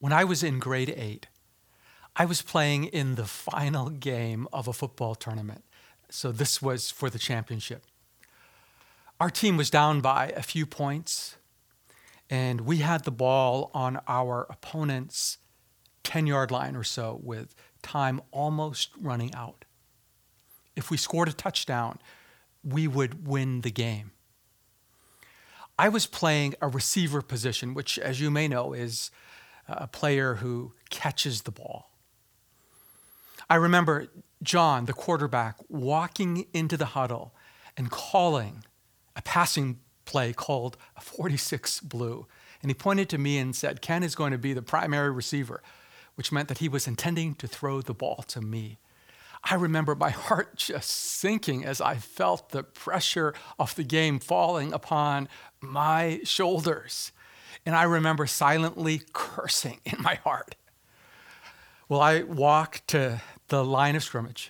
When I was in grade 8, I was playing in the final game of a football tournament. So this was for the championship. Our team was down by a few points, and we had the ball on our opponent's 10-yard line or so with time almost running out. If we scored a touchdown, we would win the game. I was playing a receiver position, which, as you may know, is a player who catches the ball. I remember John, the quarterback, walking into the huddle and calling a passing play called a 46 blue. And he pointed to me and said, Ken is going to be the primary receiver, which meant that he was intending to throw the ball to me. I remember my heart just sinking as I felt the pressure of the game falling upon my shoulders. And I remember silently cursing in my heart. Well, I walked to the line of scrimmage.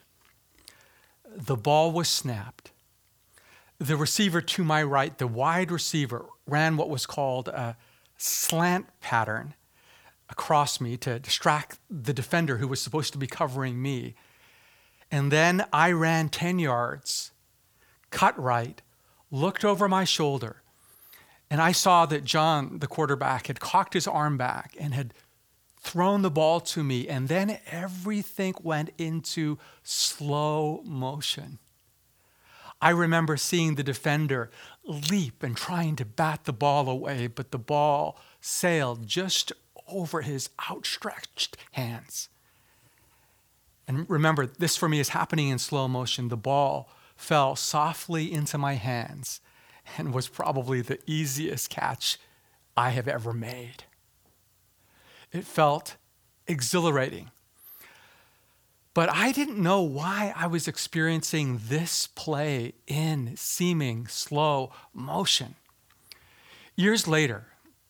The ball was snapped. The receiver to my right, the wide receiver, ran what was called a slant pattern across me to distract the defender who was supposed to be covering me. And then I ran 10 yards, cut right, looked over my shoulder, and I saw that John, the quarterback, had cocked his arm back and had thrown the ball to me, and then everything went into slow motion. I remember seeing the defender leap and trying to bat the ball away, but the ball sailed just over his outstretched hands. And remember, this for me is happening in slow motion. The ball fell softly into my hands and was probably the easiest catch I have ever made. It felt exhilarating. But I didn't know why I was experiencing this play in seeming slow motion. Years later,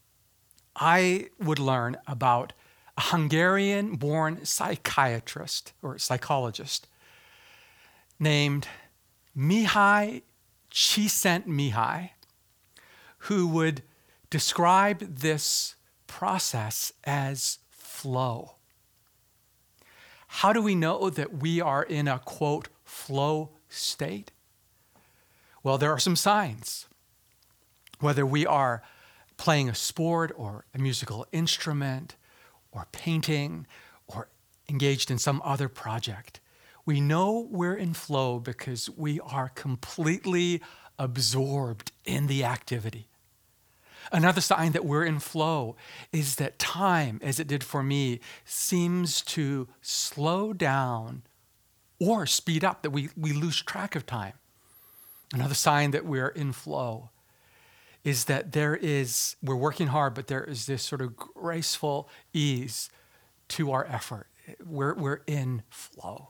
I would learn about a Hungarian-born psychiatrist or psychologist named Mihaly Csikszentmihalyi, who would describe this process as flow. How do we know that we are in a, quote, flow state? Well, there are some signs. Whether we are playing a sport or a musical instrument or painting or engaged in some other project, we know we're in flow because we are completely absorbed in the activity. Another sign that we're in flow is that time, as it did for me, seems to slow down or speed up, that we lose track of time. Another sign that we're in flow is that we're working hard, but there is this sort of graceful ease to our effort. We're in flow.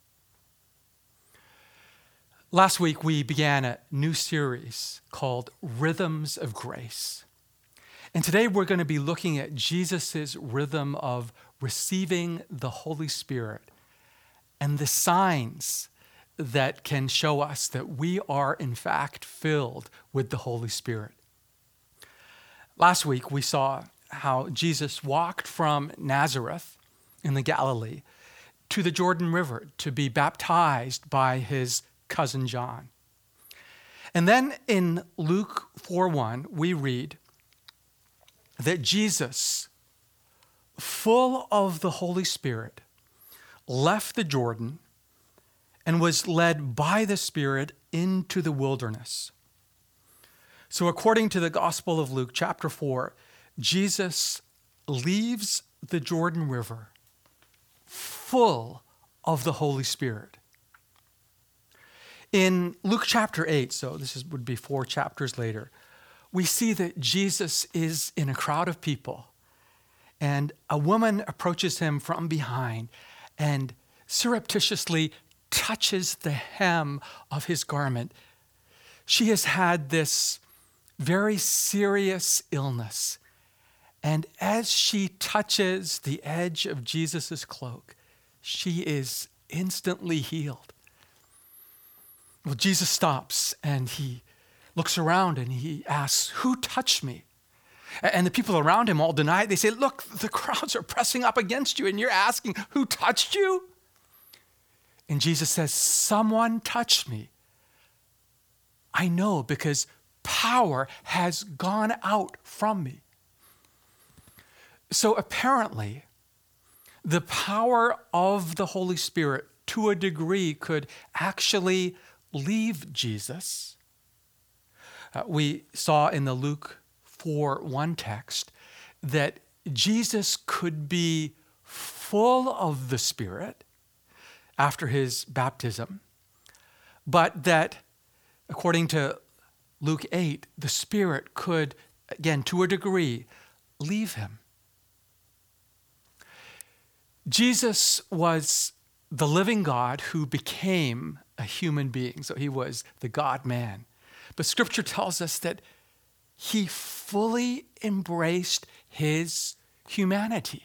Last week, we began a new series called Rhythms of Grace. And today we're going to be looking at Jesus' rhythm of receiving the Holy Spirit and the signs that can show us that we are in fact filled with the Holy Spirit. Last week, we saw how Jesus walked from Nazareth in the Galilee to the Jordan River to be baptized by his cousin John. And then in Luke 4:1, we read that Jesus, full of the Holy Spirit, left the Jordan and was led by the Spirit into the wilderness. So according to the Gospel of Luke, chapter 4, Jesus leaves the Jordan River full of the Holy Spirit. In Luke chapter 8, so would be 4 chapters later, we see that Jesus is in a crowd of people, and a woman approaches him from behind and surreptitiously touches the hem of his garment. She has had this very serious illness, and as she touches the edge of Jesus' cloak, she is instantly healed. Well, Jesus stops and he looks around and he asks, "Who touched me?" And the people around him all deny it. They say, look, the crowds are pressing up against you, and you're asking, who touched you? And Jesus says, someone touched me. I know, because power has gone out from me. So apparently, the power of the Holy Spirit, to a degree, could actually leave Jesus. We saw in the Luke 4:1 text that Jesus could be full of the Spirit after his baptism, but that, according to Luke 8, the Spirit could, again, to a degree, leave him. Jesus was the living God who became a human being, so he was the God-man. But Scripture tells us that he fully embraced his humanity.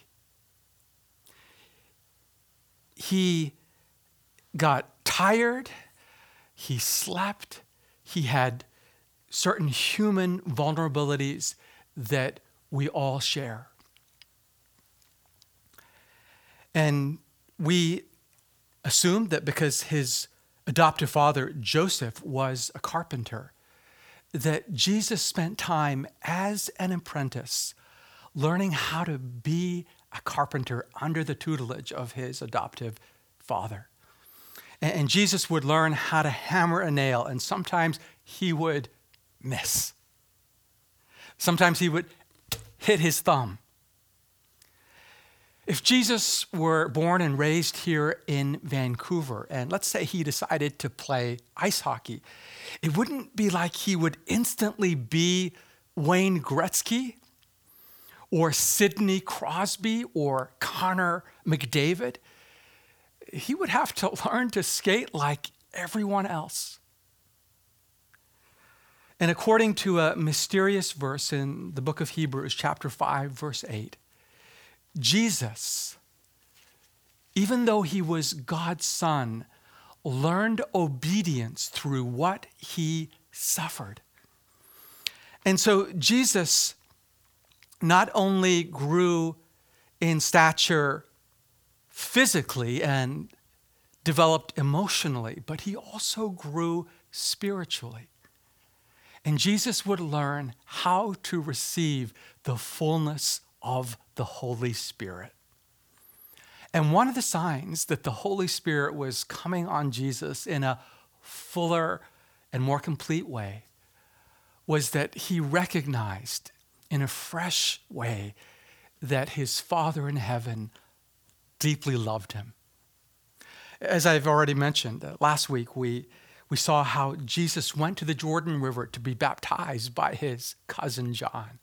He got tired, he slept, he had certain human vulnerabilities that we all share. And we assume that because his adoptive father, Joseph, was a carpenter, that Jesus spent time as an apprentice learning how to be a carpenter under the tutelage of his adoptive father. And Jesus would learn how to hammer a nail, and sometimes he would miss. Sometimes he would hit his thumb. If Jesus were born and raised here in Vancouver, and let's say he decided to play ice hockey, it wouldn't be like he would instantly be Wayne Gretzky or Sidney Crosby or Connor McDavid. He would have to learn to skate like everyone else. And according to a mysterious verse in the book of Hebrews, chapter 5, verse 8, Jesus, even though he was God's son, learned obedience through what he suffered. And so Jesus not only grew in stature physically and developed emotionally, but he also grew spiritually. And Jesus would learn how to receive the fullness of the Holy Spirit. And one of the signs that the Holy Spirit was coming on Jesus in a fuller and more complete way was that he recognized in a fresh way that his Father in heaven deeply loved him. As I've already mentioned, last week we saw how Jesus went to the Jordan River to be baptized by his cousin John.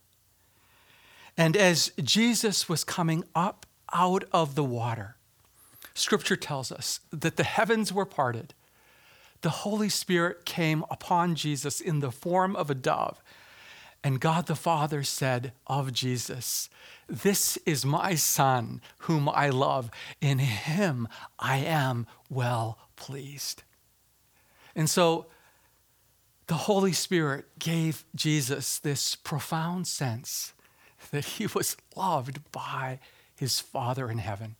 And as Jesus was coming up out of the water, Scripture tells us that the heavens were parted. The Holy Spirit came upon Jesus in the form of a dove. And God the Father said of Jesus, "This is my Son whom I love. In him I am well pleased." And so the Holy Spirit gave Jesus this profound sense that he was loved by his Father in heaven.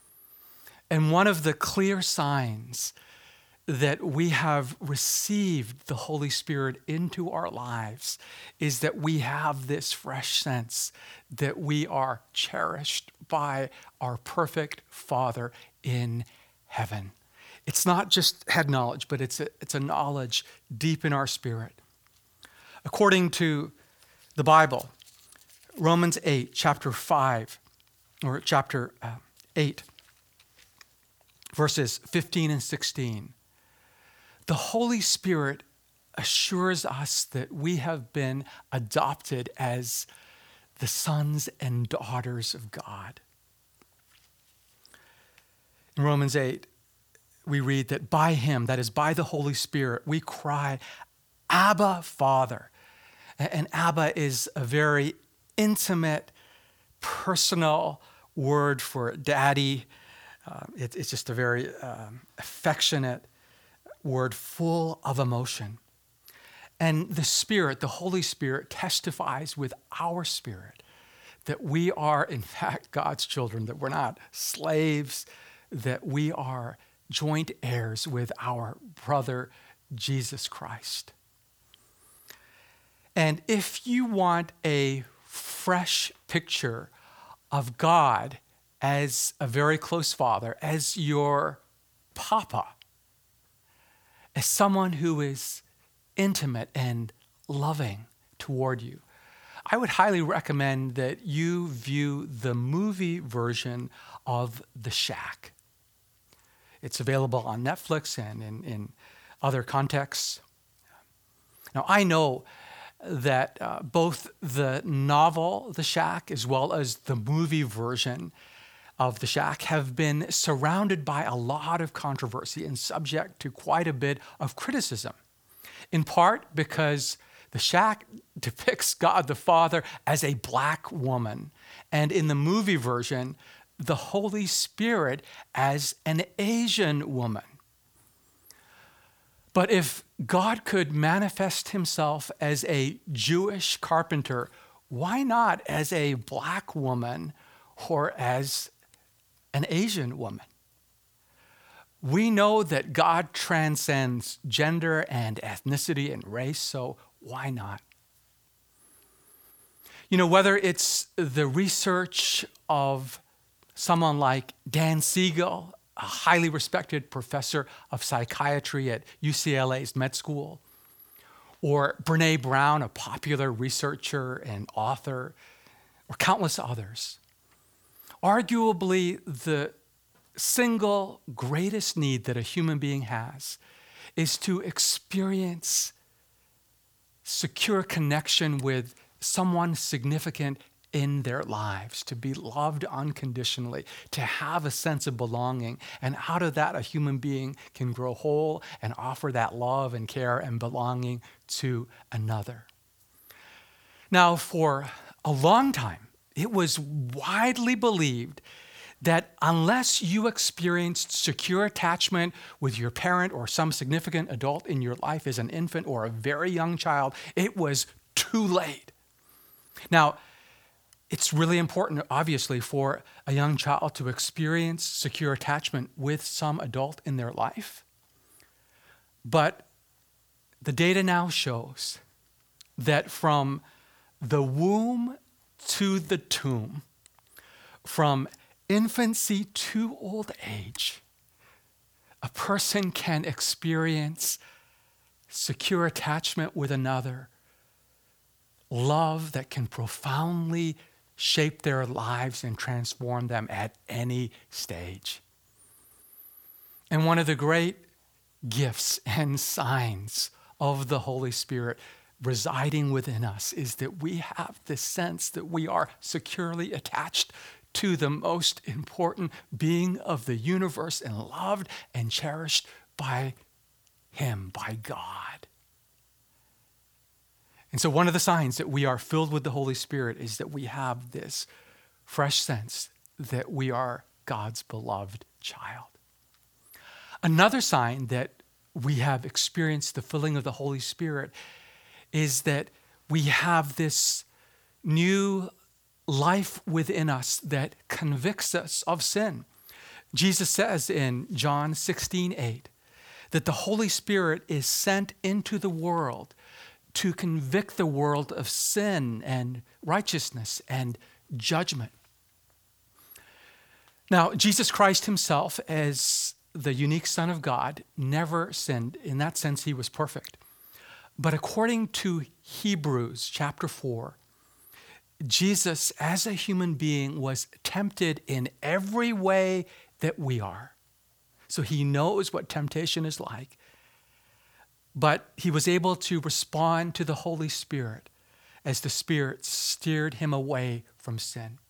And one of the clear signs that we have received the Holy Spirit into our lives is that we have this fresh sense that we are cherished by our perfect Father in heaven. It's not just head knowledge, but it's a knowledge deep in our spirit. According to the Bible, Romans 8, chapter 5, or chapter 8, verses 15 and 16, the Holy Spirit assures us that we have been adopted as the sons and daughters of God. In Romans 8, we read that by him, that is by the Holy Spirit, we cry, "Abba, Father." And Abba is a very intimate, personal word for daddy. It's just a very affectionate word full of emotion. And the Spirit, the Holy Spirit, testifies with our spirit that we are, in fact, God's children, that we're not slaves, that we are joint heirs with our brother, Jesus Christ. And if you want a fresh picture of God as a very close father, as your papa, as someone who is intimate and loving toward you, I would highly recommend that you view the movie version of The Shack. It's available on Netflix and in other contexts. Now, I know that both the novel, The Shack, as well as the movie version of The Shack have been surrounded by a lot of controversy and subject to quite a bit of criticism, in part because The Shack depicts God the Father as a black woman, and in the movie version, the Holy Spirit as an Asian woman. But if God could manifest himself as a Jewish carpenter, why not as a black woman or as an Asian woman? We know that God transcends gender and ethnicity and race, so why not? You know, whether it's the research of someone like Dan Siegel, a highly respected professor of psychiatry at UCLA's med school, or Brene Brown, a popular researcher and author, or countless others, arguably the single greatest need that a human being has is to experience secure connection with someone significant in their lives, to be loved unconditionally, to have a sense of belonging. And out of that, a human being can grow whole and offer that love and care and belonging to another. Now, for a long time, it was widely believed that unless you experienced secure attachment with your parent or some significant adult in your life as an infant or a very young child, it was too late. Now, it's really important, obviously, for a young child to experience secure attachment with some adult in their life. But the data now shows that from the womb to the tomb, from infancy to old age, a person can experience secure attachment with another, love that can profoundly shape their lives and transform them at any stage. And one of the great gifts and signs of the Holy Spirit residing within us is that we have this sense that we are securely attached to the most important being of the universe and loved and cherished by Him, by God. And so one of the signs that we are filled with the Holy Spirit is that we have this fresh sense that we are God's beloved child. Another sign that we have experienced the filling of the Holy Spirit is that we have this new life within us that convicts us of sin. Jesus says in John 16:8 that the Holy Spirit is sent into the world to convict the world of sin and righteousness and judgment. Now, Jesus Christ himself, as the unique Son of God, never sinned. In that sense, he was perfect. But according to Hebrews chapter 4, Jesus, as a human being, was tempted in every way that we are. So he knows what temptation is like. But he was able to respond to the Holy Spirit as the Spirit steered him away from sin.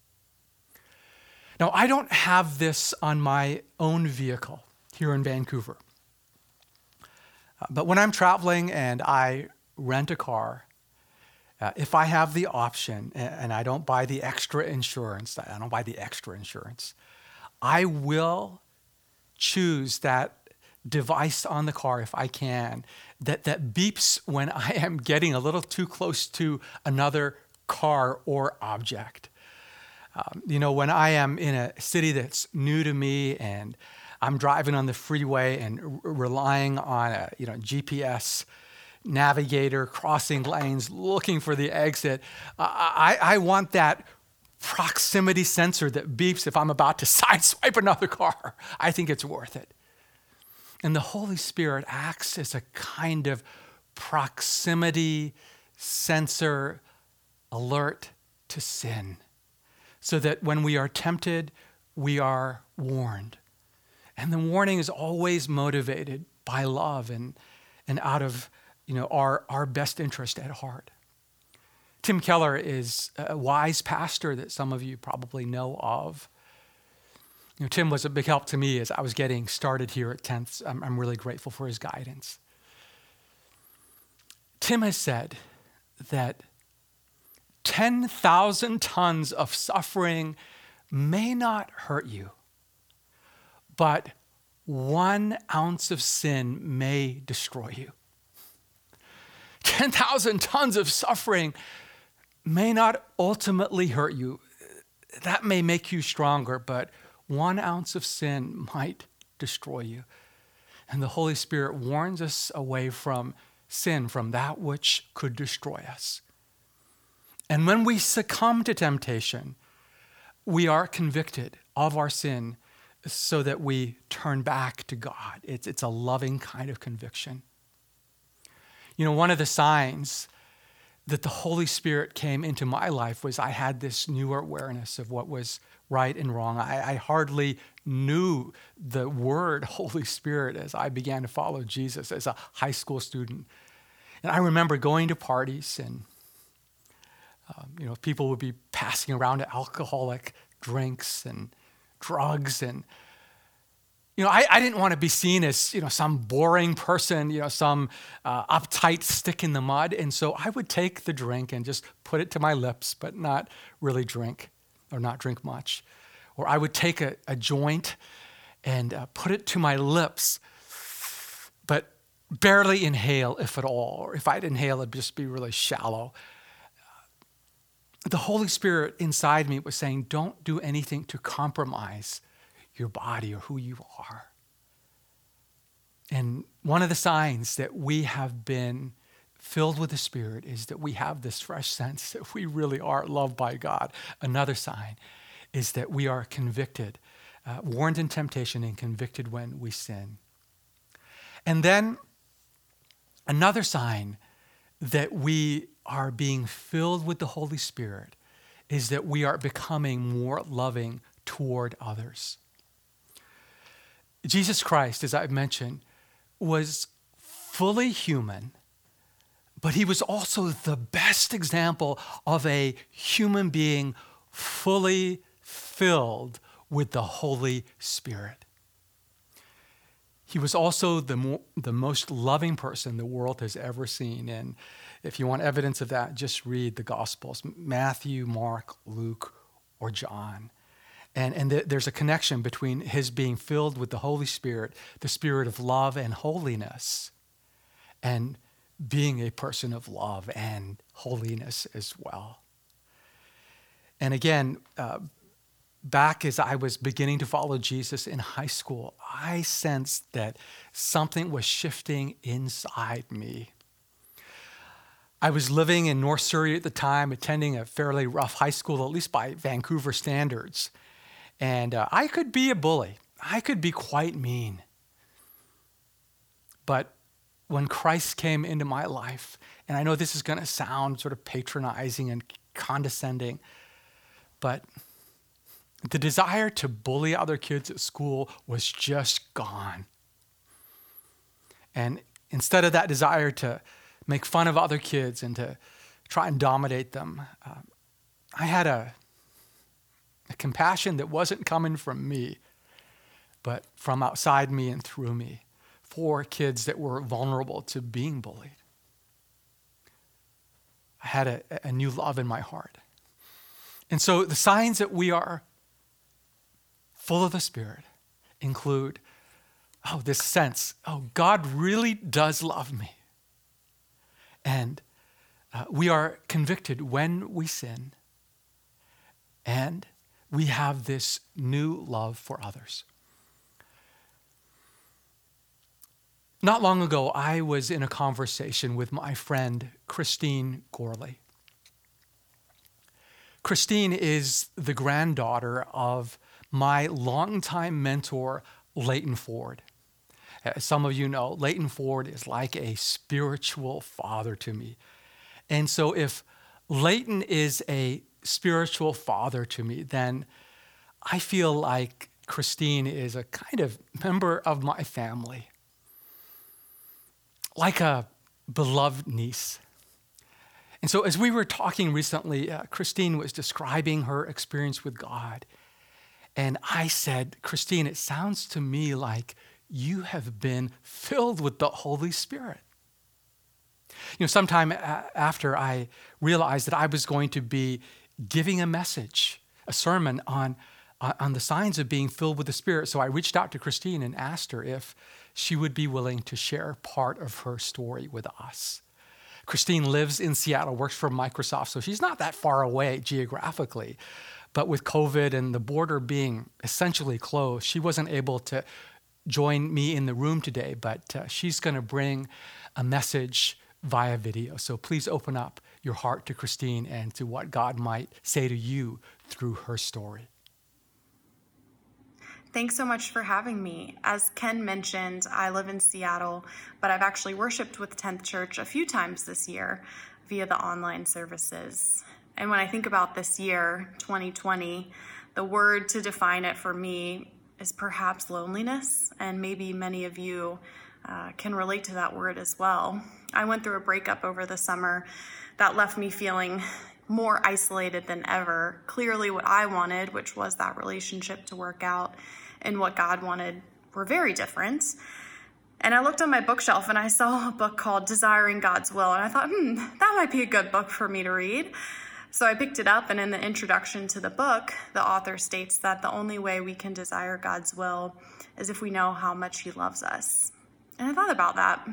Now, I don't have this on my own vehicle here in Vancouver. But when I'm traveling and I rent a car, if I have the option and I don't buy the extra insurance, I will choose that device on the car, if I can, that beeps when I am getting a little too close to another car or object. When I am in a city that's new to me and I'm driving on the freeway and relying on a GPS navigator, crossing lanes, looking for the exit, I want that proximity sensor that beeps if I'm about to sideswipe another car. I think it's worth it. And the Holy Spirit acts as a kind of proximity sensor alert to sin, so that when we are tempted, we are warned. And the warning is always motivated by love and out of our best interest at heart. Tim Keller is a wise pastor that some of you probably know of. Tim was a big help to me as I was getting started here at 10th. I'm really grateful for his guidance. Tim has said that 10,000 tons of suffering may not hurt you, but 1 ounce of sin may destroy you. 10,000 tons of suffering may not ultimately hurt you. That may make you stronger, but 1 ounce of sin might destroy you. And the Holy Spirit warns us away from sin, from that which could destroy us. And when we succumb to temptation, we are convicted of our sin so that we turn back to God. It's a loving kind of conviction. One of the signs that the Holy Spirit came into my life was I had this newer awareness of what was right and wrong. I hardly knew the word Holy Spirit as I began to follow Jesus as a high school student. And I remember going to parties and people would be passing around alcoholic drinks and drugs. And, I didn't want to be seen as, some boring person, some uptight stick in the mud. And so I would take the drink and just put it to my lips, but not really drink or not drink much. Or I would take a joint and put it to my lips, but barely inhale, if at all. Or if I'd inhale, it'd just be really shallow. The Holy Spirit inside me was saying, don't do anything to compromise your body or who you are. And one of the signs that we have been filled with the Spirit is that we have this fresh sense that we really are loved by God. Another sign is that we are convicted, warned in temptation and convicted when we sin. And then another sign that we are being filled with the Holy Spirit is that we are becoming more loving toward others. Jesus Christ, as I've mentioned, was fully human, but he was also the best example of a human being fully filled with the Holy Spirit. He was also the most loving person the world has ever seen. And if you want evidence of that, just read the Gospels, Matthew, Mark, Luke, or John. And there's a connection between his being filled with the Holy Spirit, the spirit of love and holiness, and being a person of love and holiness as well. And again, back as I was beginning to follow Jesus in high school, I sensed that something was shifting inside me. I was living in North Surrey at the time, attending a fairly rough high school, at least by Vancouver standards. And I could be a bully. I could be quite mean. But when Christ came into my life, and I know this is going to sound sort of patronizing and condescending, but the desire to bully other kids at school was just gone. And instead of that desire to make fun of other kids and to try and dominate them, I had a compassion that wasn't coming from me, but from outside me and through me for kids that were vulnerable to being bullied. I had a new love in my heart. And so the signs that we are full of the Spirit include this sense, God really does love me. And we are convicted when we sin, and we have this new love for others. Not long ago, I was in a conversation with my friend, Christine Gorley. Christine is the granddaughter of my longtime mentor, Leighton Ford. As some of you know, Leighton Ford is like a spiritual father to me. And so if Leighton is a spiritual father to me, then I feel like Christine is a kind of member of my family, like a beloved niece. And so as we were talking recently, Christine was describing her experience with God. And I said, Christine, it sounds to me like you have been filled with the Holy Spirit. Sometime after I realized that I was going to be giving a message, a sermon on the signs of being filled with the Spirit. So I reached out to Christine and asked her if she would be willing to share part of her story with us. Christine lives in Seattle, works for Microsoft, so she's not that far away geographically. But with COVID and the border being essentially closed, she wasn't able to join me in the room today, but she's going to bring a message via video. So please open up your heart to Christine and to what God might say to you through her story. Thanks so much for having me. As Ken mentioned, I live in Seattle, but I've actually worshiped with 10th Church a few times this year via the online services. And when I think about this year, 2020, the word to define it for me is perhaps loneliness, and maybe many of you can relate to that word as well. I went through a breakup over the summer that left me feeling more isolated than ever. Clearly what I wanted, which was that relationship to work out, and what God wanted were very different. And I looked on my bookshelf and I saw a book called Desiring God's Will. And I thought, that might be a good book for me to read. So I picked it up, and in the introduction to the book, the author states that the only way we can desire God's will is if we know how much he loves us. And I thought about that.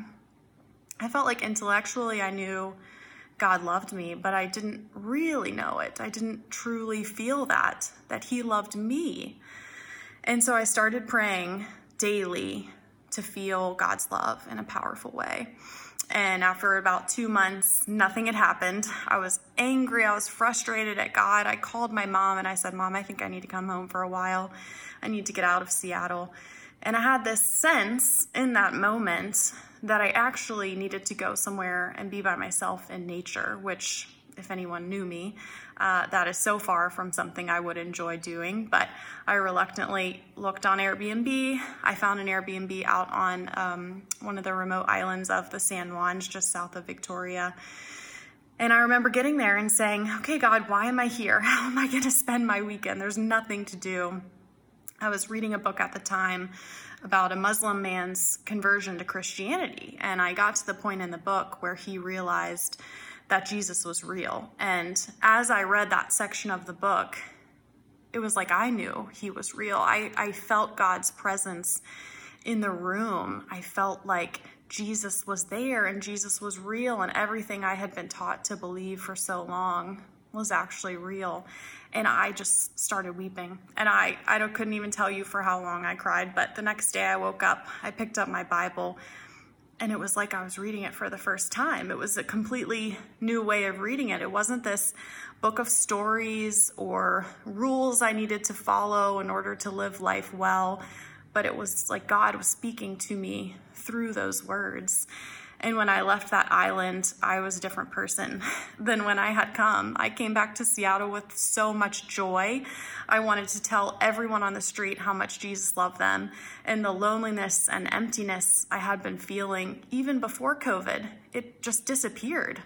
I felt like intellectually I knew God loved me, but I didn't really know it. I didn't truly feel that he loved me. And so I started praying daily to feel God's love in a powerful way. And after about 2 months, nothing had happened. I was angry. I was frustrated at God. I called my mom and I said, Mom, I think I need to come home for a while. I need to get out of Seattle. And I had this sense in that moment that I actually needed to go somewhere and be by myself in nature, which, if anyone knew me, that is so far from something I would enjoy doing. But I reluctantly looked on Airbnb. I found an Airbnb out on one of the remote islands of the San Juans, just south of Victoria. And I remember getting there and saying, okay, God, why am I here? How am I going to spend my weekend? There's nothing to do. I was reading a book at the time about a Muslim man's conversion to Christianity. And I got to the point in the book where he realized that Jesus was real. And as I read that section of the book, it was like I knew he was real. I felt God's presence in the room. I felt like Jesus was there and Jesus was real, and everything I had been taught to believe for so long was actually real. And I just started weeping. And I couldn't even tell you for how long I cried, but the next day I woke up, I picked up my Bible, and it was like I was reading it for the first time. It was a completely new way of reading it. It wasn't this book of stories or rules I needed to follow in order to live life well, but it was like God was speaking to me through those words. And when I left that island, I was a different person than when I had come. I came back to Seattle with so much joy. I wanted to tell everyone on the street how much Jesus loved them. And the loneliness and emptiness I had been feeling even before COVID, it just disappeared.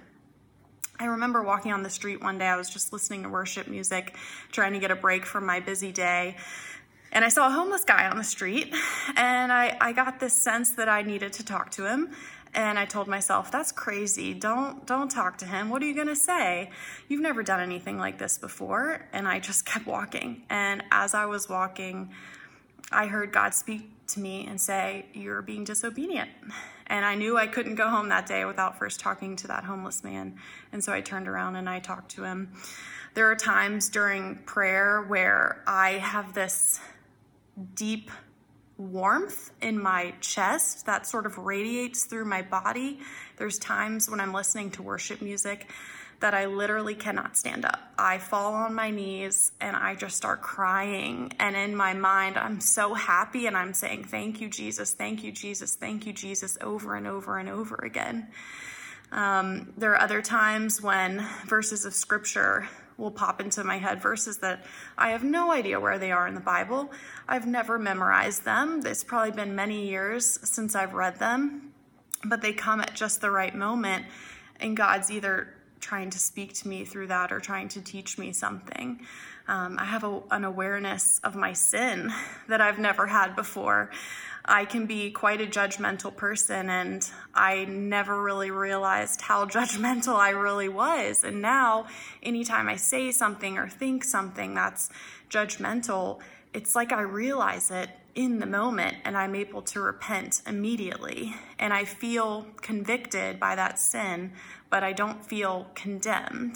I remember walking on the street one day. I was just listening to worship music, trying to get a break from my busy day. And I saw a homeless guy on the street, and I got this sense that I needed to talk to him. And I told myself, that's crazy. Don't talk to him. What are you going to say? You've never done anything like this before. And I just kept walking. And as I was walking, I heard God speak to me and say, "You're being disobedient." And I knew I couldn't go home that day without first talking to that homeless man. And so I turned around and I talked to him. There are times during prayer where I have this deep warmth in my chest that sort of radiates through my body. There's times when I'm listening to worship music that I literally cannot stand up. I fall on my knees and I just start crying. And in my mind, I'm so happy and I'm saying, "Thank you, Jesus, thank you, Jesus, thank you, Jesus," over and over and over again. There are other times when verses of scripture will pop into my head, verses that I have no idea where they are in the Bible. I've never memorized them. It's probably been many years since I've read them, but they come at just the right moment, and God's either trying to speak to me through that or trying to teach me something. I have an awareness of my sin that I've never had before. I can be quite a judgmental person, and I never really realized how judgmental I really was. And now, anytime I say something or think something that's judgmental, it's like I realize it in the moment and I'm able to repent immediately. And I feel convicted by that sin, but I don't feel condemned.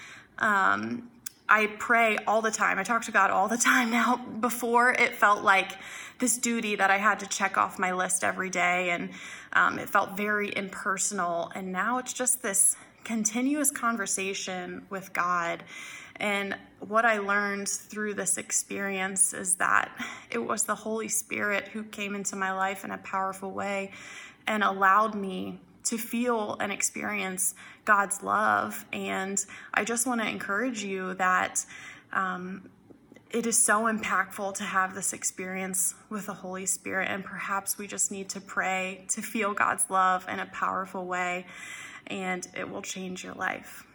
I pray all the time. I talk to God all the time now. Before, it felt like this duty that I had to check off my list every day, and it felt very impersonal. And now it's just this continuous conversation with God. And what I learned through this experience is that it was the Holy Spirit who came into my life in a powerful way and allowed me to feel and experience God's love. And I just want to encourage you that it is so impactful to have this experience with the Holy Spirit. And perhaps we just need to pray to feel God's love in a powerful way, and it will change your life.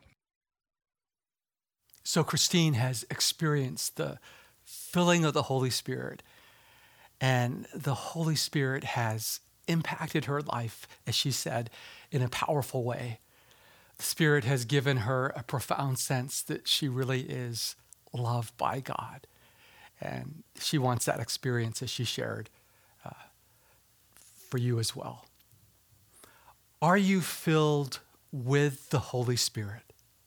So Christine has experienced the filling of the Holy Spirit, and the Holy Spirit has impacted her life, as she said, in a powerful way. The Spirit has given her a profound sense that she really is loved by God. And she wants that experience, as she shared, for you as well. Are you filled with the Holy Spirit?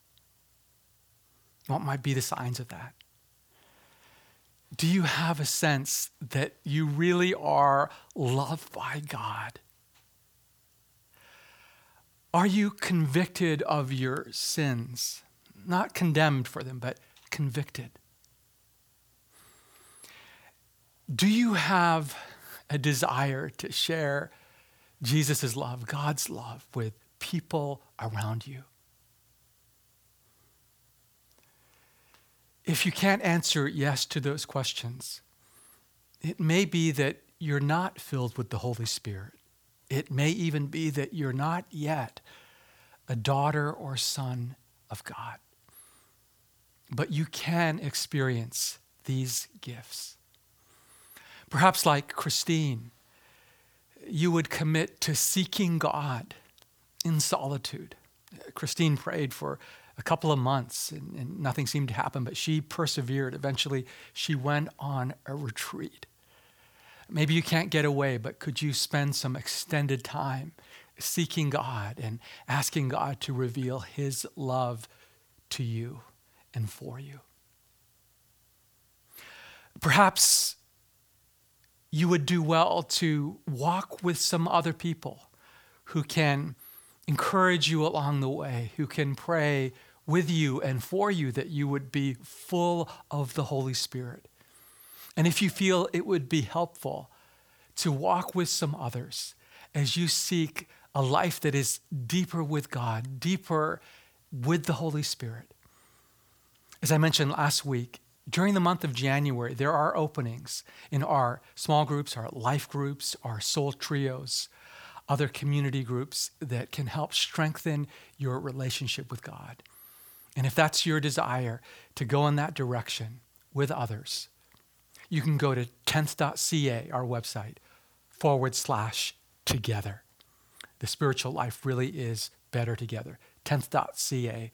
What might be the signs of that? Do you have a sense that you really are loved by God? Are you convicted of your sins? Not condemned for them, but convicted. Do you have a desire to share Jesus' love, God's love, with people around you? If you can't answer yes to those questions, it may be that you're not filled with the Holy Spirit. It may even be that you're not yet a daughter or son of God. But you can experience these gifts. Perhaps like Christine, you would commit to seeking God in solitude. Christine prayed for a couple of months and nothing seemed to happen, but she persevered. Eventually, she went on a retreat. Maybe you can't get away, but could you spend some extended time seeking God and asking God to reveal His love to you and for you? Perhaps you would do well to walk with some other people who can encourage you along the way, who can pray with you and for you that you would be full of the Holy Spirit. And if you feel it would be helpful to walk with some others as you seek a life that is deeper with God, deeper with the Holy Spirit. As I mentioned last week, during the month of January, there are openings in our small groups, our life groups, our soul trios, other community groups that can help strengthen your relationship with God. And if that's your desire to go in that direction with others, you can go to 10th.ca, our website, /together. The spiritual life really is better together. 10th.ca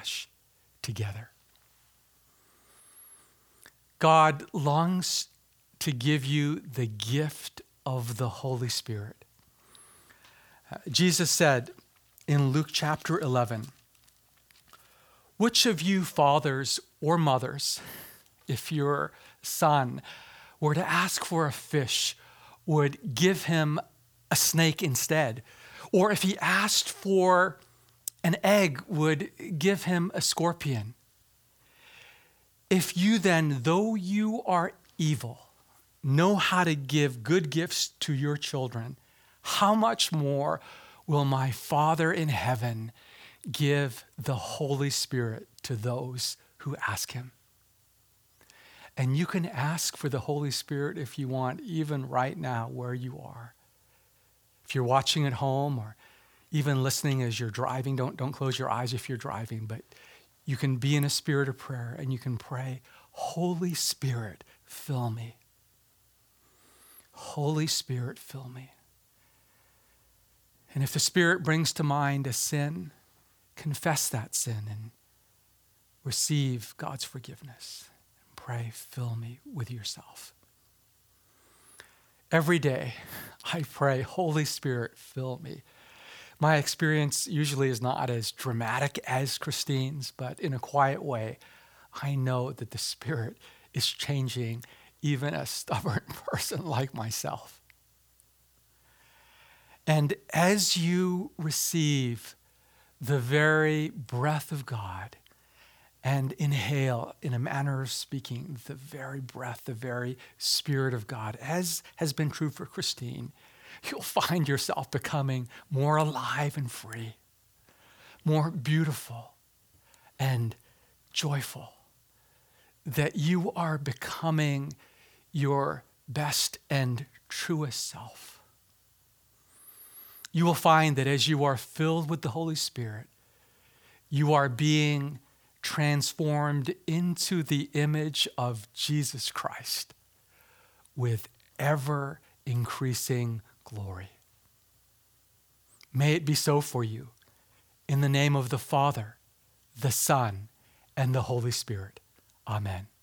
/together. God longs to give you the gift of the Holy Spirit. Jesus said in Luke chapter 11, "Which of you fathers or mothers, if your son were to ask for a fish, would give him a snake instead? Or if he asked for an egg, would give him a scorpion? If you then, though you are evil, know how to give good gifts to your children, how much more will my Father in heaven give the Holy Spirit to those who ask him?" And you can ask for the Holy Spirit if you want, even right now where you are. If you're watching at home or even listening as you're driving, don't close your eyes if you're driving, but you can be in a spirit of prayer and you can pray, "Holy Spirit, fill me. Holy Spirit, fill me." And if the Spirit brings to mind a sin, confess that sin and receive God's forgiveness. Pray, "Fill me with yourself." Every day, I pray, "Holy Spirit, fill me." My experience usually is not as dramatic as Christine's, but in a quiet way, I know that the Spirit is changing even a stubborn person like myself. And as you receive the very breath of God and inhale, in a manner of speaking, the very breath, the very Spirit of God, as has been true for Christine, you'll find yourself becoming more alive and free, more beautiful and joyful, that you are becoming your best and truest self. You will find that as you are filled with the Holy Spirit, you are being transformed into the image of Jesus Christ with ever increasing glory. May it be so for you, in the name of the Father, the Son, and the Holy Spirit. Amen.